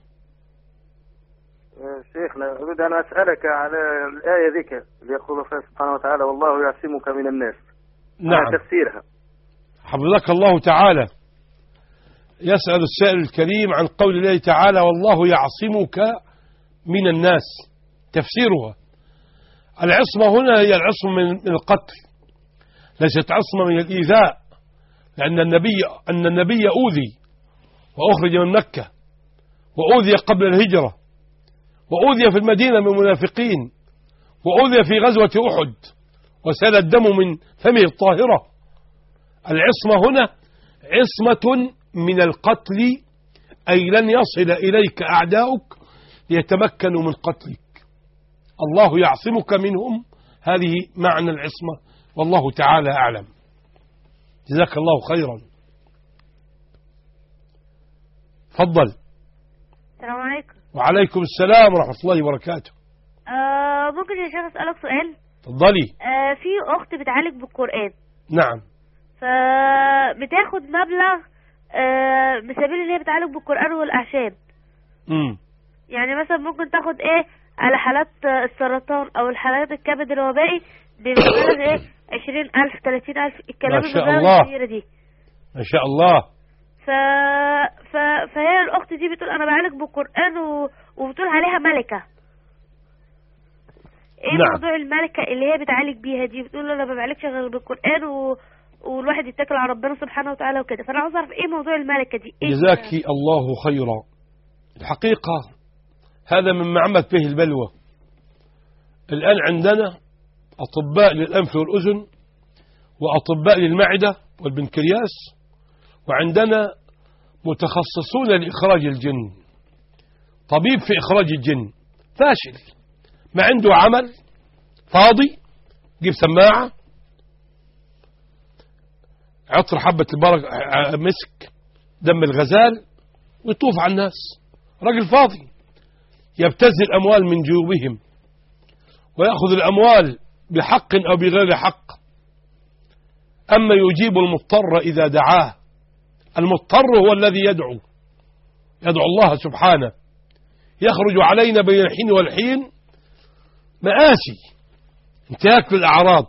شيخنا، أريد أن أسألك على الآية ذيك اللي يقول فيها سبحانه وتعالى: والله يعصمك من الناس. نعم، تفسيرها. حفظك الله تعالى. يسأل السائل الكريم عن قول الله تعالى: والله يعصمك من الناس. تفسيرها: العصمة هنا هي العصمة من القتل، ليست عصمة من الإيذاء، لأن النبي أن النبي أوذي وأخرج من مكة، وأوذي قبل الهجرة، وأوذي في المدينة من المنافقين، وأوذي في غزوة أحد وسال الدم من فمه الطاهرة. العصمة هنا عصمة من القتل، أي لن يصل إليك أعداؤك ليتمكنوا من قتلك. الله يعصمك منهم، هذه معنى العصمة، والله تعالى أعلم. جزاك الله خيرا. تفضل. السلام عليكم. وعليكم السلام ورحمة الله وبركاته. آه ممكن يا شيخ أسألك سؤال؟ تفضلي. آه في أخت بتعالج بالقرآن. نعم. فبتاخد مبلغ آه بسبيل ان هي بتعالج بالقرآن والأعشاب. امم يعني مثلا ممكن تاخد ايه على حالات السرطان او الحالات الكبد الوبائي بمبلغ ايه عشرين ألف ثلاثين ألف، الكلام ما شاء الله الكبيرة دي. ما شاء الله. ف... ف... فهي الأخت دي بتقول أنا بعالج بالقرآن و... وبتقول عليها ملكة. ايه نعم. موضوع الملكة اللي هي بتعالج بيها دي؟ بتقول انا ما بعالجش غير بالقرآن و... والواحد يتكل على ربنا سبحانه وتعالى وكده. فانا عاوز اعرف ايه موضوع الملكة دي. إيه جزاك الله خيرا. الحقيقة هذا مما عمت به البلوى. الآن عندنا أطباء للأنف والأذن، وأطباء للمعدة والبنكرياس، وعندنا متخصصون لإخراج الجن. طبيب في إخراج الجن فاشل، ما عنده عمل، فاضي، جيب سماعة، عطر حبة البرق مسك، دم الغزال ويطوف على الناس. راجل فاضي يبتز الأموال من جيوبهم ويأخذ الأموال بحق أو بغير حق. أما يجيب المضطر إذا دعاه. المضطر هو الذي يدعو يدعو الله سبحانه. يخرج علينا بين الحين والحين مآسي، انتهاك للأعراض،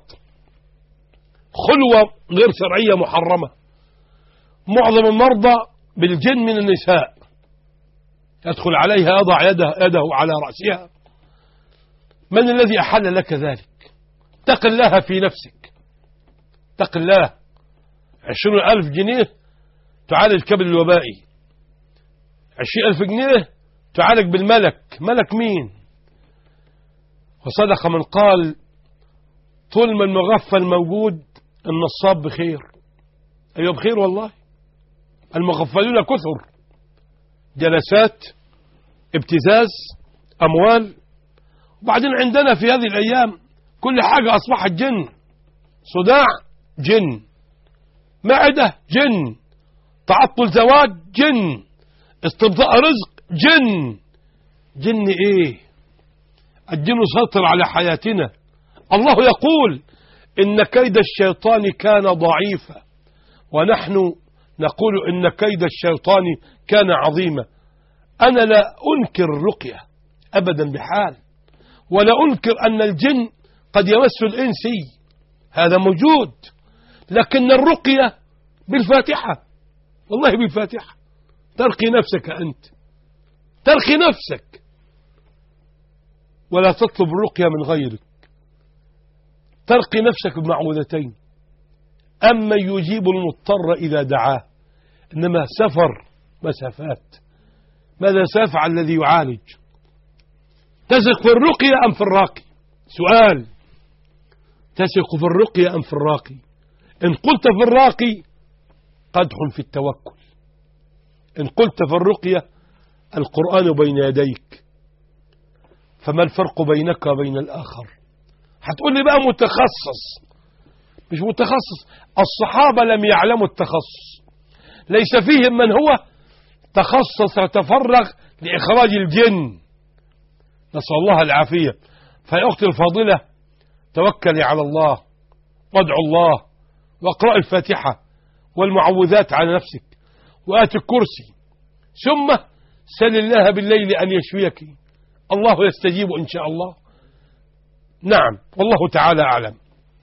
خلوة غير شرعية محرمة. معظم المرضى بالجن من النساء، يدخل عليها يضع يده, يده على رأسها. من الذي أحل لك ذلك؟ اتق الله في نفسك، اتق الله. عشرين ألف جنيه تعالج كبد الوبائي، عشرين ألف جنيه تعالج بالملك. ملك مين؟ وصدق من قال طول ما المغفل موجود النصاب بخير. أيوة بخير والله. المغفلون كثر، جلسات، ابتزاز، أموال. وبعدين عندنا في هذه الأيام كل حاجة أصبحت جن. صداع جن، معدة جن، تعطل زواج جن، استبطاء رزق جن. جن إيه؟ الجن سيطر على حياتنا. الله يقول إن كيد الشيطان كان ضعيفا، ونحن نقول إن كيد الشيطان كان عظيما. أنا لا أنكر الرقية أبدا بحال، ولا أنكر أن الجن قد يمس الإنسي، هذا موجود. لكن الرقية بالفاتحة، والله بالفاتحة. ترقي نفسك أنت، ترقي نفسك، ولا تطلب الرقية من غيرك. ترقي نفسك بمعوذتين. أما يجيب المضطر إذا دعاه. إنما سفر مسافات. ماذا سيفعل الذي يعالج؟ تثق في الرقية أم في الراقي؟ سؤال. تثق في الرقية أم في الراقي؟ إن قلت في الراقي قدح في التوكل. إن قلت في الرقية القرآن بين يديك، فما الفرق بينك وبين الآخر؟ هتقول لي بقى متخصص. مش متخصص. الصحابة لم يعلموا التخصص. ليس فيهم من هو تخصص وتفرغ لإخراج الجن. نسأل الله العافية. فيا أختي الفاضلة، توكلي على الله وادعو الله واقرأ الفاتحة والمعوذات على نفسك وآت الكرسي، ثم سل الله بالليل أن يشفيك. الله يستجيب إن شاء الله. نعم، والله تعالى أعلم.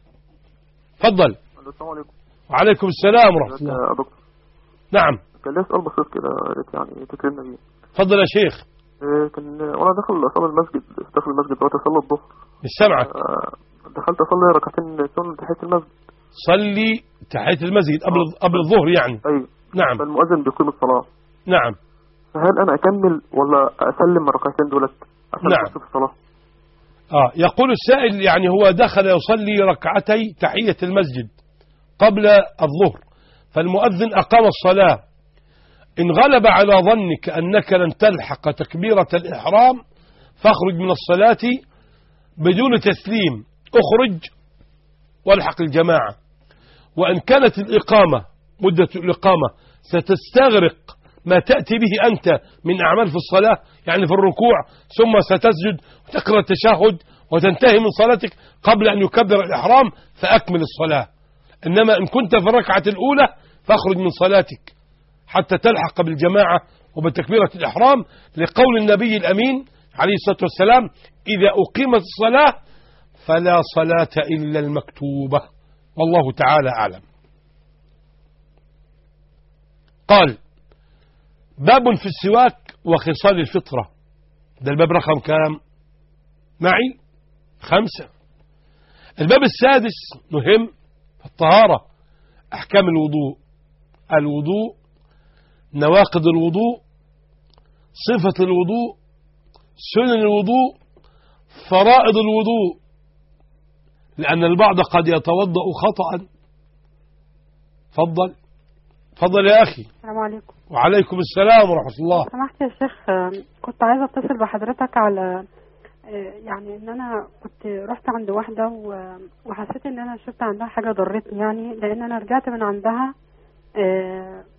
تفضل. السلام عليكم. وعليكم السلام ورحمة الله. يا دكتور. نعم. كان لي سؤال بسيط كده يا ريت يعني تكرمنا بيه. تفضل يا شيخ. إيه، كان وانا داخل اصلي المسجد داخل المسجد دلوقتي اصلي الظهر. مش سامعك. آه، دخلت اصلي ركعتين سنة تحية المسجد. صلي تحية المسجد قبل قبل الظهر يعني. ايوه. نعم. فالمؤذن بيقيم الصلاة. نعم. فهل انا اكمل ولا اسلم الركعتين دولت؟ نعم. في الصلاة. اه يقول السائل يعني هو دخل يصلي ركعتي تحية المسجد قبل الظهر، فالمؤذن أقام الصلاة. إن غلب على ظنك أنك لن تلحق تكبيرة الإحرام فاخرج من الصلاة بدون تسليم، اخرج والحق الجماعة. وإن كانت الإقامة مدة الإقامة ستستغرق ما تأتي به أنت من أعمال في الصلاة، يعني في الركوع ثم ستسجد وتقرأ التشهد وتنتهي من صلاتك قبل أن يكبر الإحرام، فأكمل الصلاة. إنما إن كنت في الركعة الأولى فاخرج من صلاتك حتى تلحق بالجماعة وبتكبيرة الإحرام، لقول النبي الأمين عليه الصلاة والسلام: إذا أقيمت الصلاة فلا صلاة إلا المكتوبة. والله تعالى أعلم. قال: باب في السواك وخصال الفطرة. ده الباب رقم كام معي؟ خمسة. الباب السادس مهم، الطهارة، أحكام الوضوء، الوضوء، نواقض الوضوء، صفة الوضوء، سنن الوضوء، فرائض الوضوء، لأن البعض قد يتوضأ خطأ. فضل فضل يا أخي. السلام عليكم. وعليكم السلام ورحمة الله. سمحت يا شيخ، كنت عايزة اتصل بحضرتك على يعني ان انا كنت رحت عند واحدة وحسيت ان انا شفت عندها حاجة ضرتني، يعني لان انا رجعت من عندها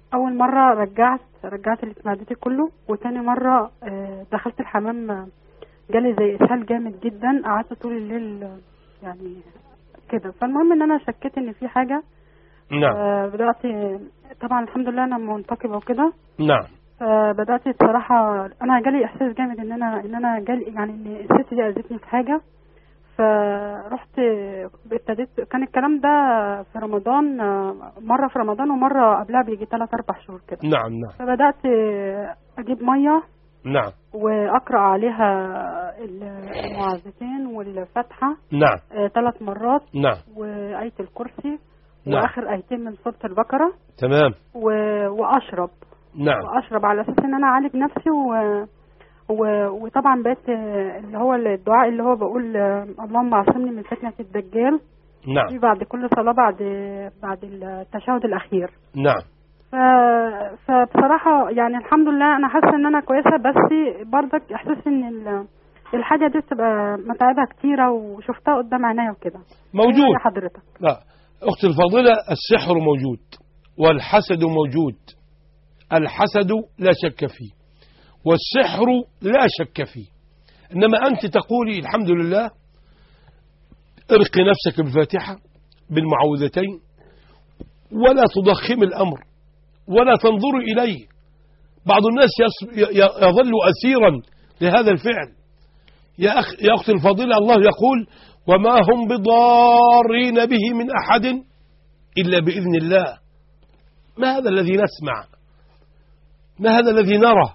اول مره رجعت رجعت اللي في معدتي كله، وتاني مره دخلت الحمام جالي زي اسهال جامد جدا، قعدت طول الليل يعني كده. فالمهم ان انا شكيت ان في حاجه. نعم. بدات طبعا الحمد لله انا منتقبه وكده. نعم. فبدات الصراحه انا جالي احساس جامد ان انا ان انا جالي يعني ان الست دي اذتني في حاجه. فرحت ابتديت، كان الكلام ده في رمضان، مره في رمضان ومره قبلها بيجي ثلاث اربع شهور كده. نعم نعم. فبدات اجيب ميه. نعم. واقرا عليها المعوذتين والفاتحه. نعم. ثلاث مرات. نعم. وايه الكرسي. نعم. واخر ايتين من سوره البقره. تمام. و... واشرب. نعم. واشرب على اساس ان انا اعالج نفسي و... و... وطبعا بقيت اللي هو الدعاء اللي هو بقول اللهم اعصمني من فتنه الدجال. نعم. بعد كل صلاه بعد بعد التشهد الاخير. نعم. ف... فبصراحه يعني الحمد لله انا حاسه ان انا كويسه، بس برضك احساس ان ال... الحاجه دي بتبقى متعبه كتيره وشفتها قدام عينيا وكده. موجود يا حضرتك. لا اختي الفاضله، السحر موجود والحسد موجود. الحسد لا شك فيه والسحر لا شك فيه، انما انت تقولي الحمد لله، ارقي نفسك بالفاتحه بالمعوذتين ولا تضخم الامر ولا تنظر اليه. بعض الناس يظل اسيرا لهذا الفعل. يا أخ يا أختي الفاضلة، الله يقول وما هم بضارين به من أحد إلا بإذن الله. ما هذا الذي نسمع؟ ما هذا الذي نرى؟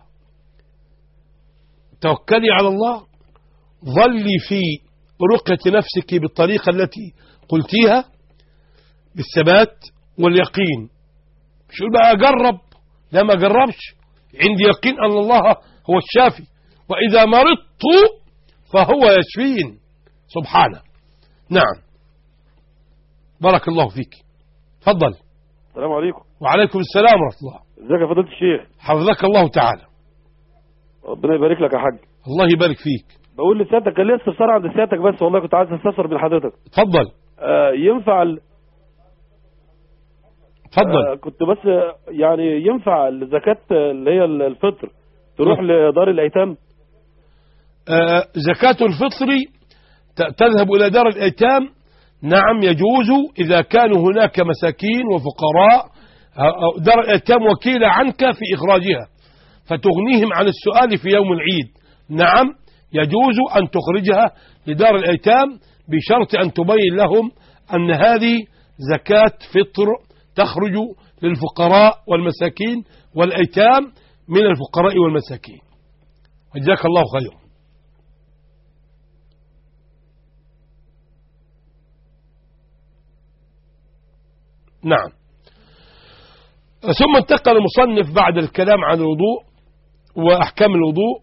توكلي على الله، ظلي في رقية نفسك بالطريقة التي قلتيها بالثبات واليقين. مش يقول بقى أجرب، لا ما جربش، عندي يقين أن الله هو الشافي، وإذا مرضت فهو يشفين سبحانه. نعم. بارك الله فيك. تفضل. السلام عليكم. وعليكم السلام ورحمة الله. ازيك يا فضيلة الشيخ؟ حفظك الله تعالى. ربنا يبارك لك يا حاج. الله يبارك فيك. بقول لسيادتك كان لي استفسار عند سيادتك، بس والله كنت عايز استفسر من حضرتك. تفضل. آه ينفع ال... تفضل. آه كنت بس يعني ينفع الزكاة اللي هي الفطر تروح م. لدار الأيتام؟ آه زكاة الفطر تذهب إلى دار الأيتام. نعم يجوز إذا كانوا هناك مساكين وفقراء، دار الأيتام وكيلة عنك في إخراجها فتغنيهم عن السؤال في يوم العيد. نعم يجوز أن تخرجها لدار الأيتام بشرط أن تبين لهم أن هذه زكاة فطر تخرج للفقراء والمساكين والأيتام من الفقراء والمساكين. جزاك الله خير. نعم. ثم انتقل المصنف بعد الكلام عن الوضوء وأحكام الوضوء.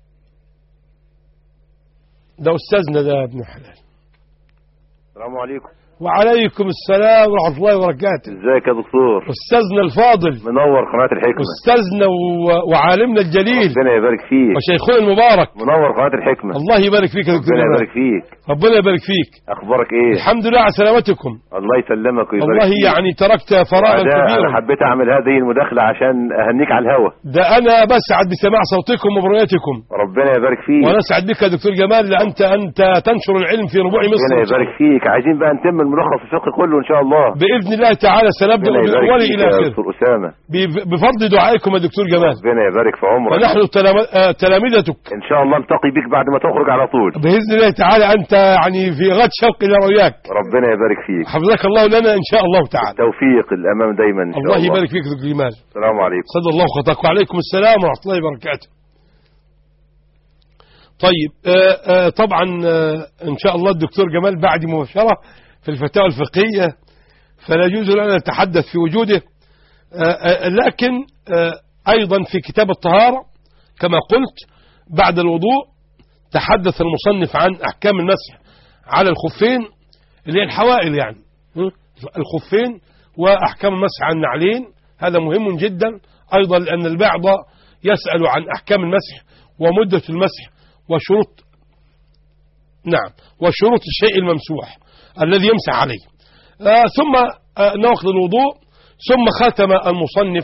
ده أستاذنا ده ابن حلال. السلام عليكم. وعليكم السلام ورحمة الله وبركاته. ازيك يا دكتور؟ أستاذنا الفاضل منور قناة الحكمة. أستاذنا و... وعالمنا الجليل. ربنا يبارك فيك. وشيخنا المبارك. منور قناة الحكمة. الله يبارك فيك يا دكتور. ربنا يبارك فيك. ربنا يبارك فيك. أخبارك إيه؟ الحمد لله على سلامتكم. الله يسلمك ويبارك والله فيك. يعني تركت فراغا كبيرا. أنا حبيت أعمل هذه المداخلة عشان أهنيك على الهوا. ده أنا بسعد بسماع صوتكم وبرؤيتكم. ربنا يبارك فيك. وأنا سعد بك يا دكتور جمال، لأنت أنت تنشر العلم في ربوع مصر. ربنا يبارك فيك. عايزين بقى نتم الملخص الفقهي كله إن شاء الله بإذن الله تعالى. سنبدأ من أول إلى آخر دكتور أسامة بفضل دعائكم يا دكتور جمال. ربنا يبارك في عمرك. ونحن تلامذتك إن شاء الله نلتقي بك بعد ما تخرج على طول بإذن الله تعالى. أنت يعني في غد شوق إلى رؤياك. ربنا يبارك فيك. حفظك الله لنا إن شاء الله تعالى. التوفيق الأمام دايما إن شاء الله الله. يبارك فيك دكتور جمال. السلام عليكم. صدق الله خطاك. وعليكم السلام ورحمة الله وبركاته. طيب آآ آآ طبعا آآ إن شاء الله الدكتور جمال بعد مباشرة في الفتاوى الفقهية، فلا يجوز لنا نتحدث في وجوده. آآ لكن آآ أيضا في كتاب الطهارة كما قلت بعد الوضوء تحدث المصنف عن أحكام المسح على الخفين اللي هي الحوائل، يعني الخفين وأحكام المسح على النعلين. هذا مهم جدا أيضا، لأن البعض يسأل عن أحكام المسح ومدة المسح وشروط نعم وشروط الشيء الممسوح الذي يمسح عليه. آه ثم آه نواقض الوضوء. ثم ختم المصنف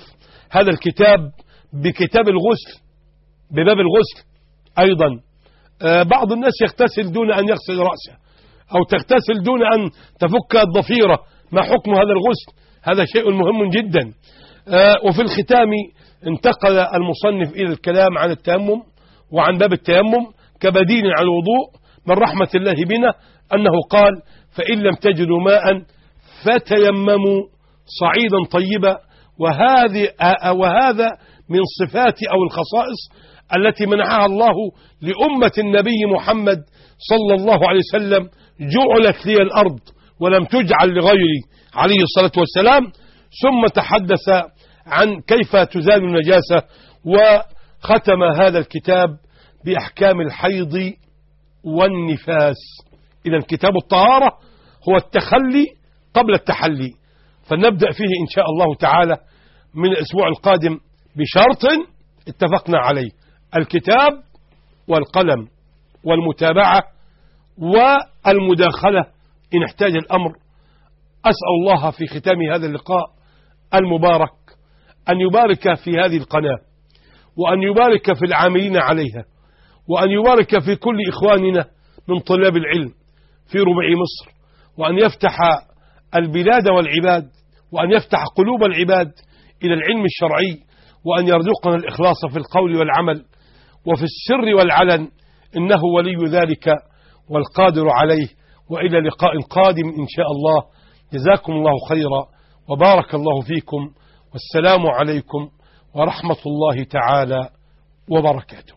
هذا الكتاب بكتاب الغسل، بباب الغسل أيضا. بعض الناس يغتسل دون أن يغسل رأسه، أو تغتسل دون أن تفك الضفيرة، ما حكم هذا الغسل؟ هذا شيء مهم جدا. وفي الختام انتقل المصنف إلى الكلام عن التيمم وعن باب التيمم كبديل عن الوضوء. من رحمة الله بنا أنه قال: فإن لم تجدوا ماء فتيمموا صعيدا طيبا. وهذه وهذا من صفات أو الخصائص التي منحها الله لأمة النبي محمد صلى الله عليه وسلم. جعلت لي الأرض ولم تجعل لغيري عليه الصلاة والسلام. ثم تحدث عن كيف تزال النجاسة، وختم هذا الكتاب بأحكام الحيض والنفاس. إذا كتاب الطهارة هو التخلي قبل التحلي، فنبدأ فيه إن شاء الله تعالى من الأسبوع القادم بشرط اتفقنا عليه: الكتاب والقلم والمتابعة والمداخلة إن احتاج الأمر. أسأل الله في ختام هذا اللقاء المبارك أن يبارك في هذه القناة، وأن يبارك في العاملين عليها، وأن يبارك في كل إخواننا من طلاب العلم في ربع مصر، وأن يفتح البلاد والعباد، وأن يفتح قلوب العباد إلى العلم الشرعي، وأن يرزقنا الإخلاص في القول والعمل وفي السر والعلن، إنه ولي ذلك والقادر عليه. وإلى لقاء قادم إن شاء الله. جزاكم الله خيرا وبارك الله فيكم، والسلام عليكم ورحمة الله تعالى وبركاته.